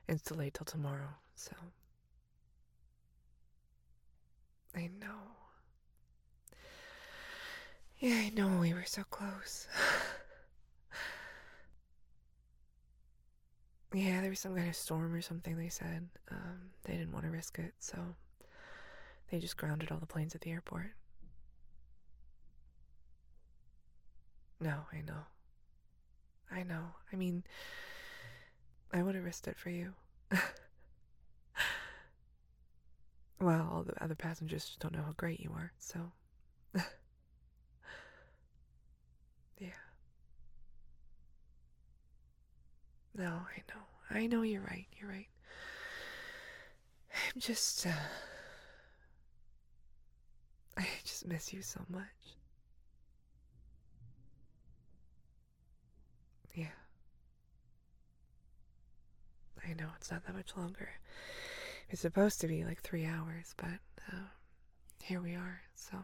It's delayed till tomorrow, so. I know. Yeah, I know, we were so close. Yeah, there was some kind of storm or something, they said. They didn't want to risk it, so they just grounded all the planes at the airport. No, I know. I know. I mean, I would have risked it for you. Well, all the other passengers just don't know how great you are, so. Yeah. No, I know. I know you're right. You're right. I'm just, I just miss you so much. Yeah. I know it's not that much longer. It's supposed to be like 3 hours, but here we are, so.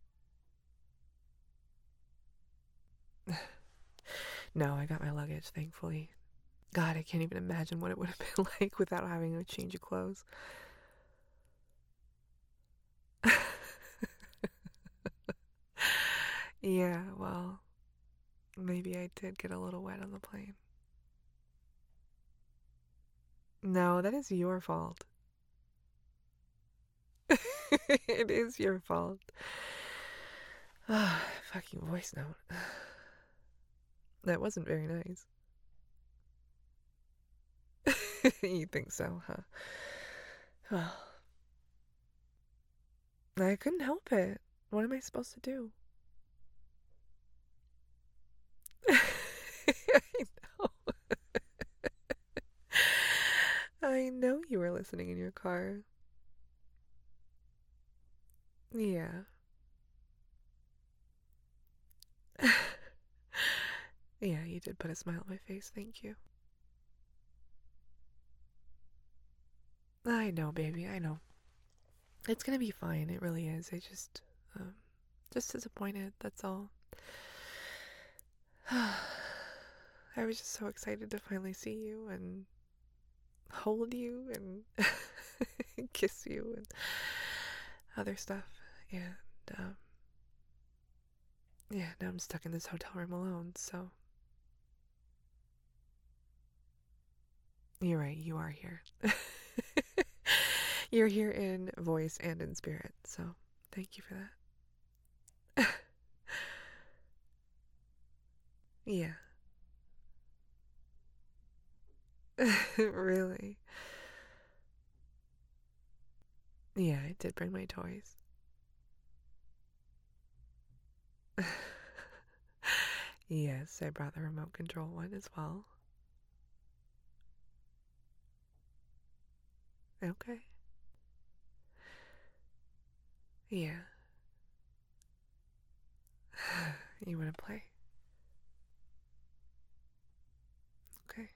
No, I got my luggage, thankfully. God, I can't even imagine what it would have been like without having a change of clothes. Yeah, well, maybe I did get a little wet on the plane. No, that is your fault. It is your fault. Ah, fucking voice note. That wasn't very nice. You think so, huh? Well, I couldn't help it. What am I supposed to do? I know. I know you were listening in your car. Yeah. Yeah, you did put a smile on my face. Thank you. I know, baby. I know. It's gonna be fine. It really is. Just disappointed. That's all. I was just so excited to finally see you and hold you and kiss you and other stuff. And, yeah, now I'm stuck in this hotel room alone, so. You're right, you are here. You're here in voice and in spirit, so thank you for that. Yeah. Really? Yeah, I did bring my toys. Yes, I brought the remote control one as well. Okay. Yeah. You want to play? Okay.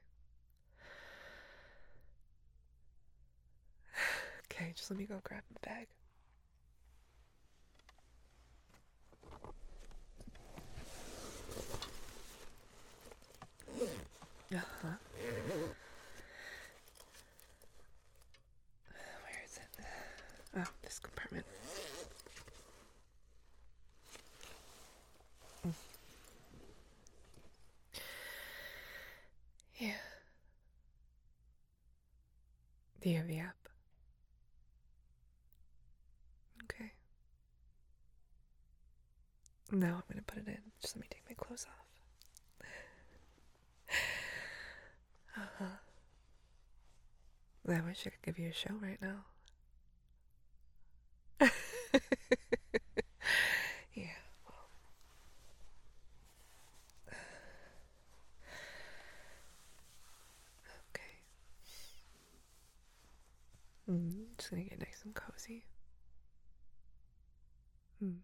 Okay, just let me go grab the bag. Uh-huh. Where is it? Oh, this compartment. Mm. Yeah. Do you have the app? Okay. Now I'm gonna put it in. Just let me take my clothes off. Uh-huh. I wish I could give you a show right now. Yeah. Okay. Just gonna get nice and cozy. Mm.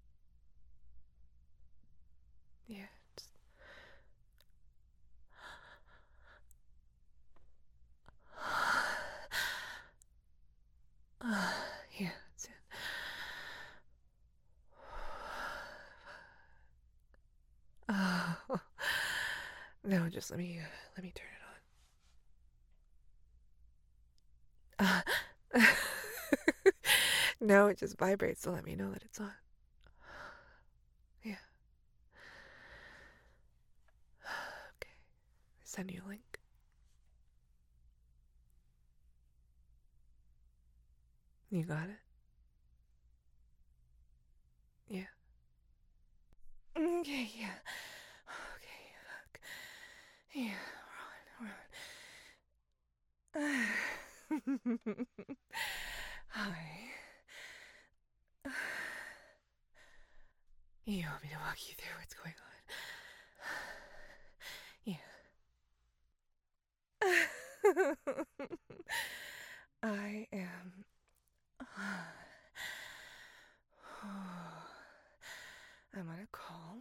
Yeah. Just... Yeah, that's it. Oh. No, just let me turn it on. No, it just vibrates to let me know that it's on. Yeah. Okay. Send you a link. You got it? Yeah. Okay, yeah. Okay, fuck. Yeah, we're on. Hi. You want me to walk you through what's going on? Yeah. I am. I'm on a call.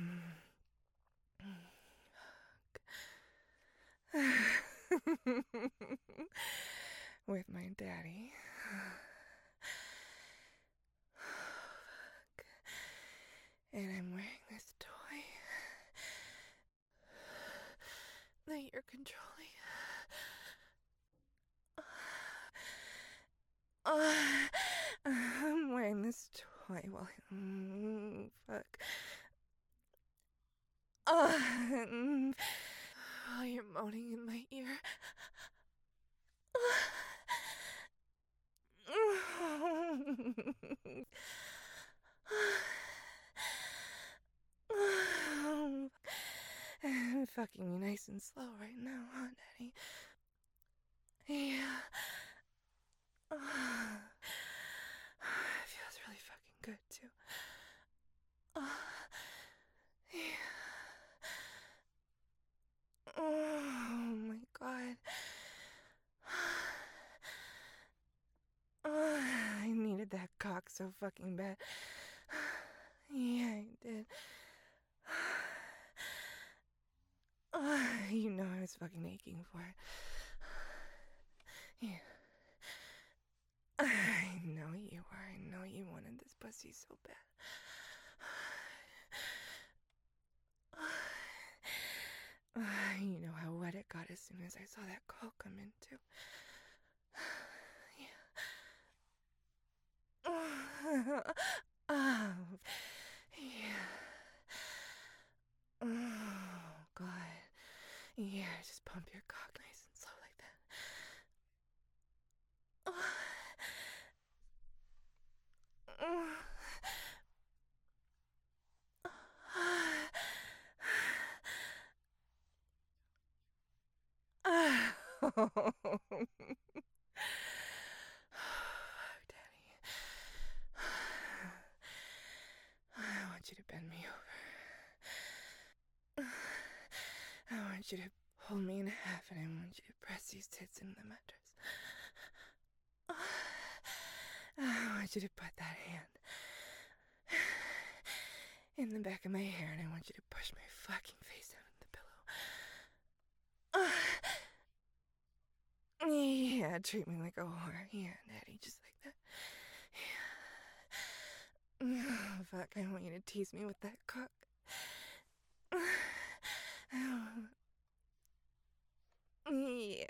With my daddy. And I'm wearing this toy that you're controlling. I'm wearing this toy while fuck. While you're moaning in my ear. Fucking me nice and slow right now, huh, Daddy? Yeah. It feels really fucking good, too. Yeah. Oh my god. I needed that cock so fucking bad. Yeah, I did. You know I was fucking aching for it. Yeah. I know you were. I know you wanted this pussy so bad. You know how wet it got as soon as I saw that call come in, too. Yeah. Oh, yeah. Oh, God. Yeah, just pump your cock nice and slow like that. Oh, Daddy. I want you to bend me over. I want you to hold me in half, and I want you to press these tits into the mattress. I want you to put that hand in the back of my hair, and I want you to push my fucking face down in the pillow. Yeah, treat me like a whore. Yeah, Daddy, just like that. Yeah. Oh, fuck, I want you to tease me with that cock. Yeah.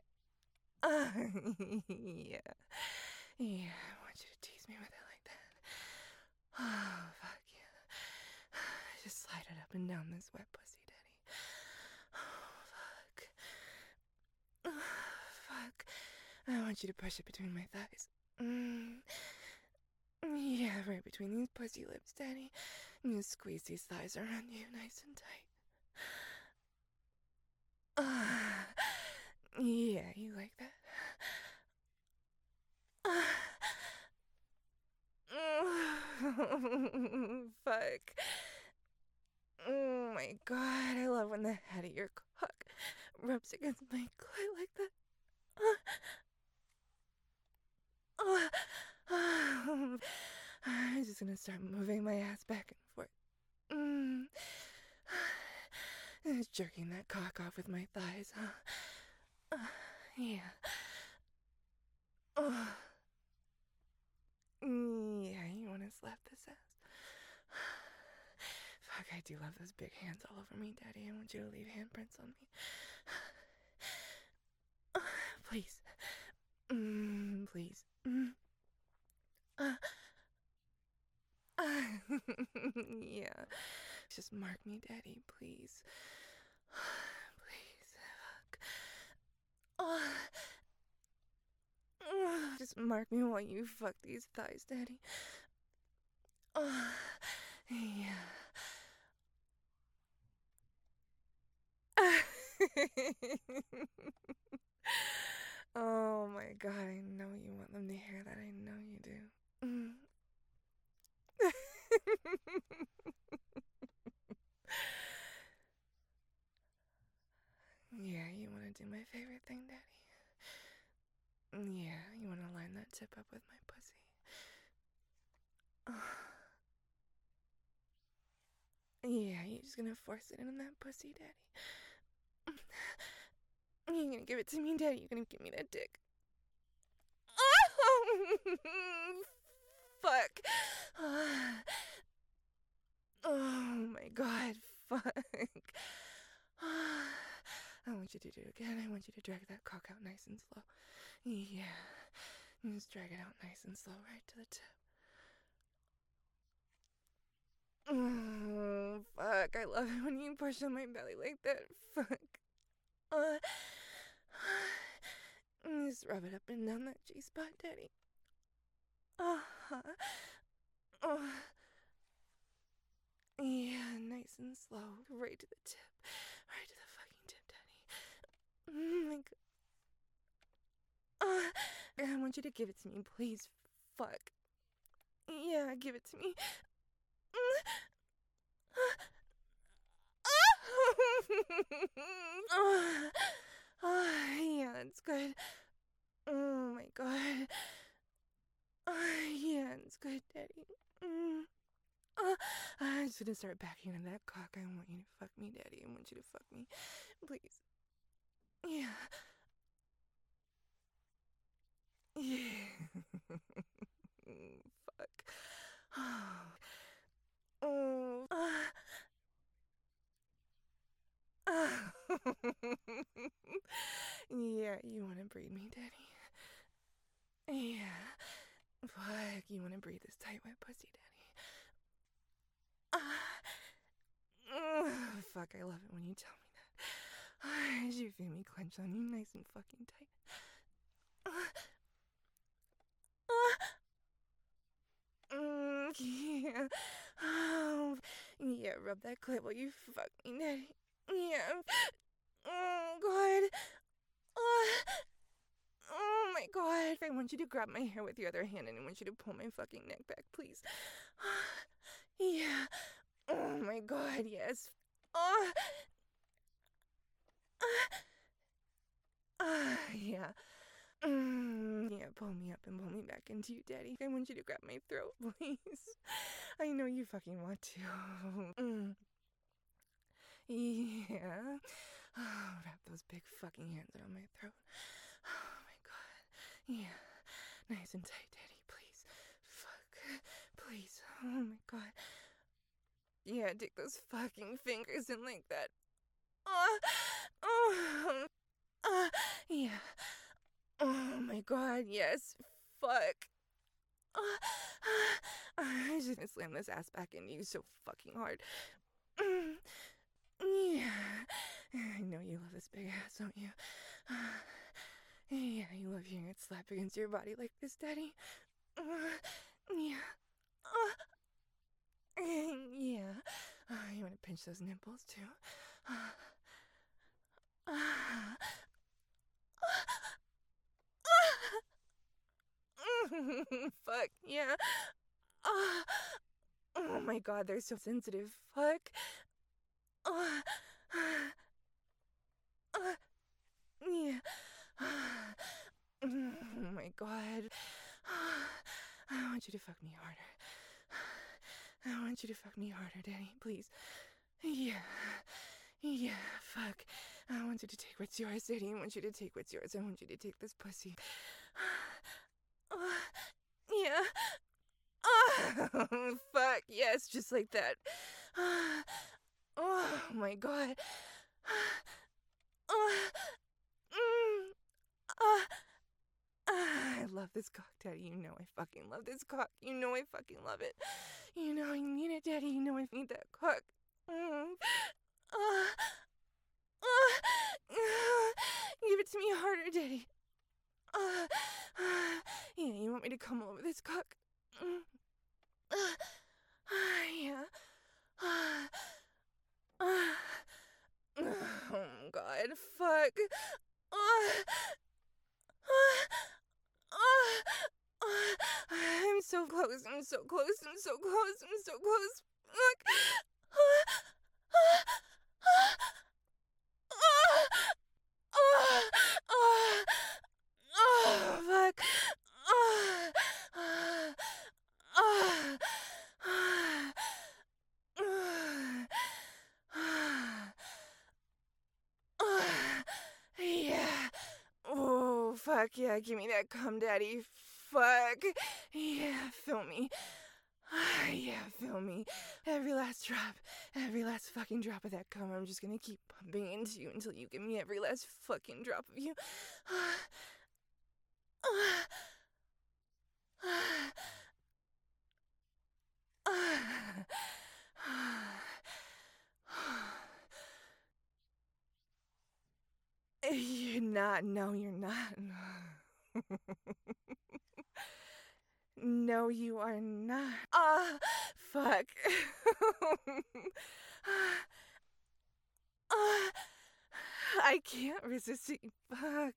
Yeah. Yeah, I want you to tease me with it like that. Oh, fuck yeah. Just slide it up and down this wet pussy, Daddy. Oh, fuck. Oh, fuck. I want you to push it between my thighs. Yeah, right between these pussy lips, Daddy. And you squeeze these thighs around you nice and tight. Yeah, you like that? Fuck. Oh my god, I love when the head of your cock rubs against my clit like that. I'm just gonna start moving my ass back and forth. Just jerking that cock off with my thighs, huh? Yeah. Yeah, you wanna slap this ass? Fuck, I do love those big hands all over me, Daddy. I want you to leave handprints on me. Please. Please. Just mark me, Daddy, please. Please. Fuck. Just mark me while you fuck these thighs, Daddy. Yeah. Oh my god, I know you want them to hear that. I know you do. Yeah, you want to do my favorite thing, Daddy? Yeah, you want to line that tip up with my pussy. Yeah, you're just gonna force it in that pussy, Daddy. You're gonna give it to me, Daddy. You're gonna give me that dick. Fuck. Oh my god, fuck. I want you to do it again. I want you to drag that cock out nice and slow. Yeah. Just drag it out nice and slow right to the tip. Oh, fuck. I love it when you push on my belly like that. Fuck. Just rub it up and down that G-spot, Daddy. Yeah, nice and slow. Right to the tip. Right to the fucking tip, Daddy. Oh my god. I want you to give it to me, please. Fuck. Yeah, give it to me. Yeah, it's good. Oh my god. Yeah, it's good, Daddy. I'm just gonna start backing into that cock. I want you to fuck me, Daddy. I want you to fuck me. Please. Yeah. Yeah. Fuck. Oh. Yeah, you want to breed me, Daddy? Yeah. Fuck, you want to breathe this tight, wet pussy, Daddy? Fuck, I love it when you tell me that. You feel me clench on you nice and fucking tight. Yeah. Yeah, rub that clit while you fuck me, Daddy. Yeah. Oh, God. Oh my god. I want you to grab my hair with your other hand and I want you to pull my fucking neck back, please. Yeah. Oh my god, yes. Yeah. Yeah, pull me up and pull me back into you, Daddy. I want you to grab my throat, please. I know you fucking want to. Yeah. Wrap those big fucking hands around my throat. Oh my god. Yeah. Nice and tight, Daddy, please. Fuck. Please. Oh my god. Yeah, dig those fucking fingers in like that. Yeah. Oh my god, yes. Fuck. I'm just gonna slam this ass back into you so fucking hard. Yeah. I know you love this big ass, don't you? Yeah, you love hearing it slap against your body like this, Daddy. Yeah. Yeah. You want to pinch those nipples, too? Fuck, yeah. Oh my god, they're so sensitive. Fuck. Yeah. Oh my god. I want you to fuck me harder. I want you to fuck me harder, Daddy, please. Yeah. Yeah, fuck. I want you to take what's yours, Daddy. I want you to take what's yours. I want you to take this pussy. Yeah. Fuck, yes, just like that. Oh my god. I love this cock, Daddy. You know I fucking love this cock. You know I fucking love it. You know I need it, Daddy. You know I need that cock. Give it to me harder, Daddy. Yeah, you want me to come over this cock? Yeah. Oh, God, fuck. I'm so close, I'm so close, I'm so close, I'm so close. Fuck. Fuck. Yeah. Oh, fuck yeah, give me that cum, Daddy. Fuck. Yeah, fill me. Yeah, fill me. Every last fucking drop of that cum, I'm just gonna keep pumping into you until you give me every last fucking drop of you. You're not. No, you're not. No, you are not. Fuck. I can't resist it. Fuck.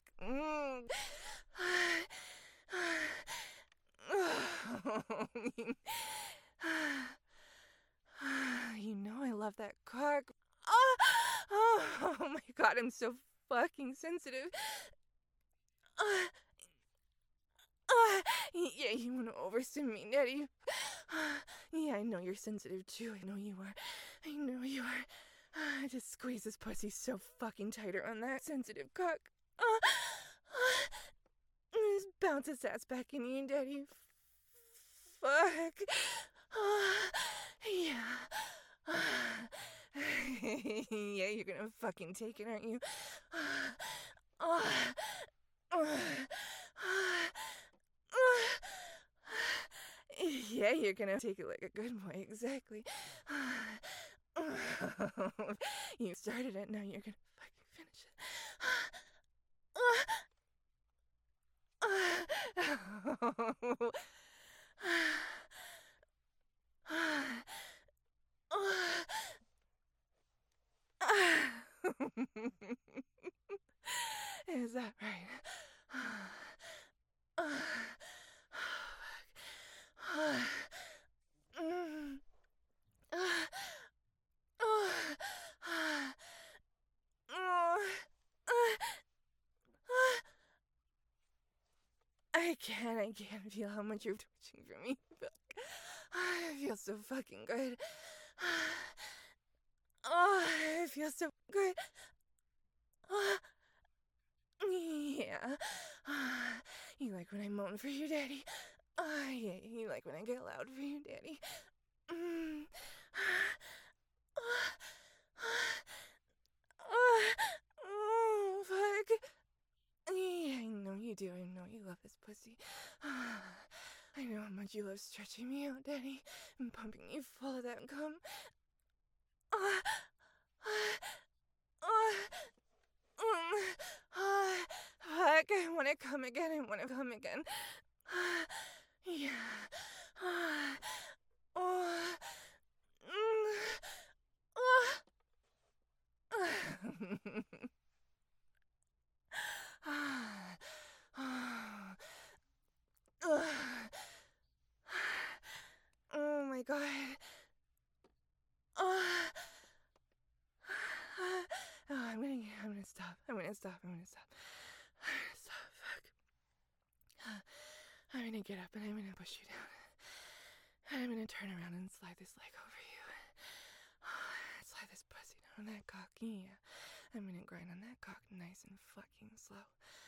You know I love that cock. Oh my God, I'm so fucking sensitive. Yeah, you want to overstim me, Daddy? Yeah, I know you're sensitive too. I know you are. I know you are. Just squeeze this pussy so fucking tighter on that sensitive cock. Just bounce his ass back in you, Daddy. Fuck. Yeah. Yeah, you're gonna fucking take it, aren't you? Yeah, you're gonna take it like a good boy, exactly. You started it, now you're gonna fucking finish it. Is that right? I can't feel how much you're twitching for me. I feel so fucking good. I feel so good. Yeah. You like when I moan for you, Daddy? Yeah, you like when I get loud for you, Daddy? Oh, fuck. Yeah, I know you do. I know you love this pussy. I know how much you love stretching me out, Daddy, and pumping me full of that cum. Fuck, I want to come again. I want to come again. Yeah. Oh my God. I'm gonna stop. I'm gonna stop. Fuck. I'm gonna get up and I'm gonna push you down. I'm gonna turn around and slide this leg over you. Slide this pussy down on that cock. Yeah. I'm gonna grind on that cock nice and fucking slow.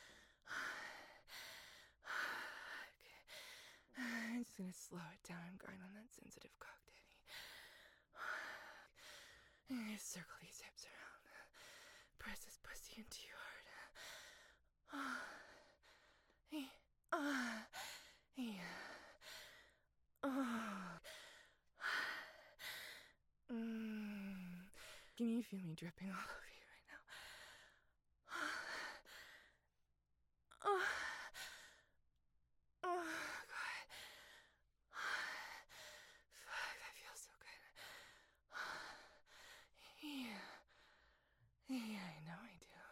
Okay. I'm just gonna slow it down and grind on that sensitive cock, Daddy. Circle these hips around. Press this pussy into your heart. Yeah. Oh. Can you feel me dripping all over you right now? Oh, oh God. Fuck, that feels so good. Yeah. Yeah, I know I do.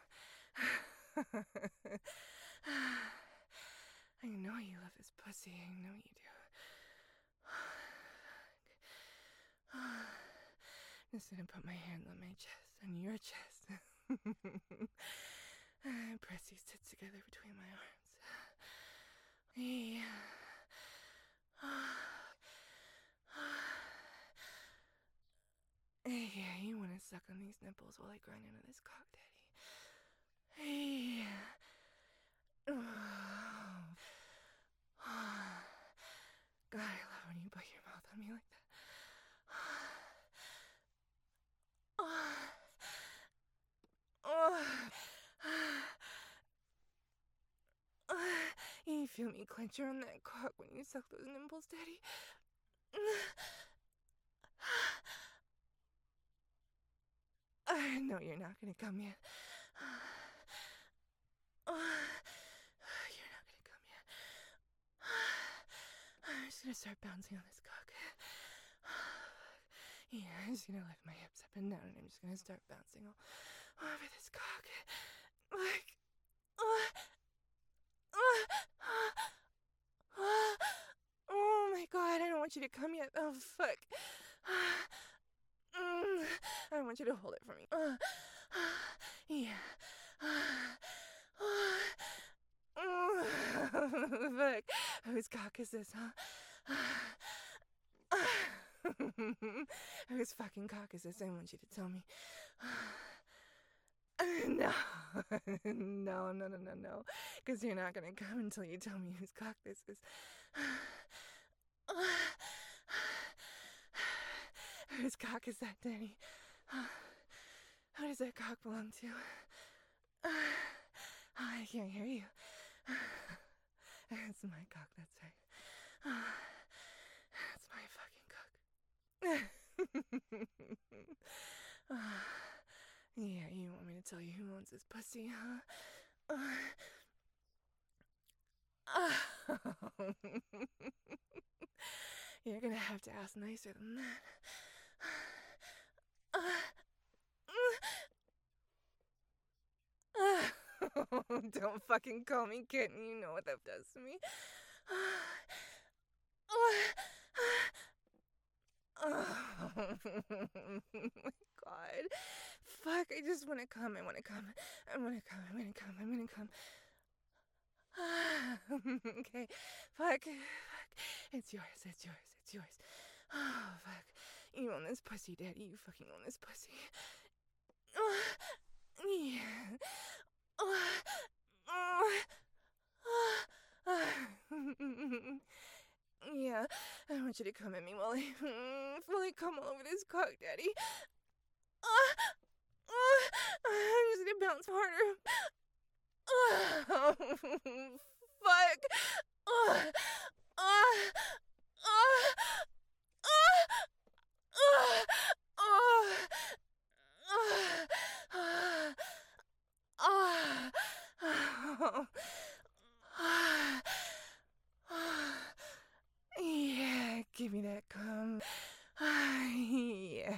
I know you love this pussy. I know you do. I'm just gonna put my hand on my chest, on your chest. Press these tits together between my arms. Yeah. Yeah, you wanna suck on these nipples while I grind into this cock, Daddy. Yeah. God, I love when you put your mouth on me like that. You feel me clench around that cock when you suck those nipples, Daddy? No, you're not gonna come yet. You're not gonna come yet. I'm just gonna start bouncing on this cock. Yeah, I'm just gonna lift my hips up and down and I'm just gonna start bouncing all over this cock. Like, oh my God, I don't want you to come yet. Oh, fuck. I want you to hold it for me. Yeah. Fuck. Whose cock is this, huh? Whose fucking cock is this? I want you to tell me. No. No. Because you're not gonna come until you tell me whose cock this is. Whose cock is that, Danny? Who does that cock belong to? I can't hear you. It's my cock, that's right. It's my fucking cock. Yeah, you want me to tell you who owns this pussy, huh? You're gonna have to ask nicer than that. Don't fucking call me kitten. You know what that does to me. Oh my God. Fuck, I just wanna come. I wanna come. Okay. Fuck. It's yours. Oh, fuck. You own this pussy, Daddy. You fucking own this pussy. Yeah. Yeah, I want you to come at me while I fully come all over this cock, Daddy. I'm just gonna bounce harder. Fuck. Yeah, give me that cum. Yeah.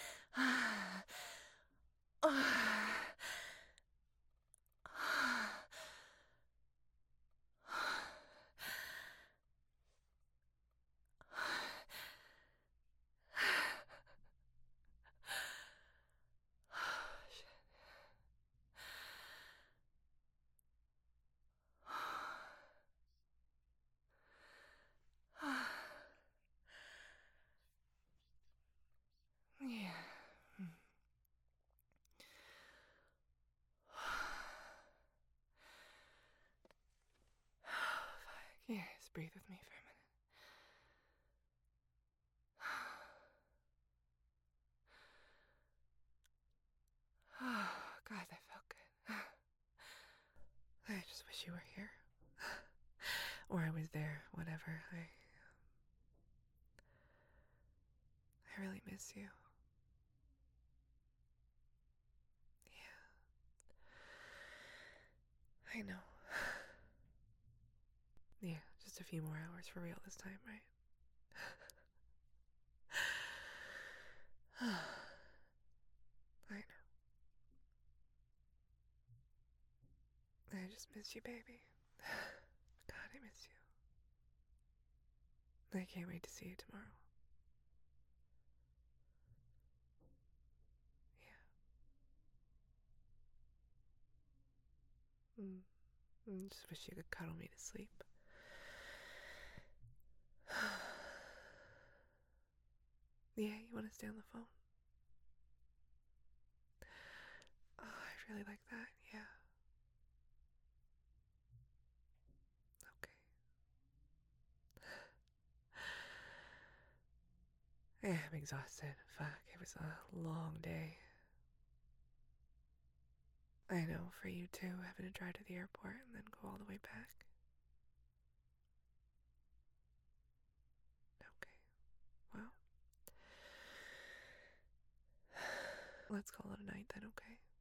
Yeah. Yeah, just breathe with me for a minute. Oh, God, that felt good. I just wish you were here. Or I was there, whatever. I really miss you. I know. Yeah, just a few more hours for real this time, right? I know. I just miss you, baby. God, I miss you. I can't wait to see you tomorrow. Yeah. Just wish you could cuddle me to sleep. Yeah, you want to stay on the phone? Oh, I really like that. Yeah. Okay. Yeah, I'm exhausted. Fuck, it was a long day. I know, for you too, having to drive to the airport and then go all the way back. Okay, well, let's call it a night then, okay?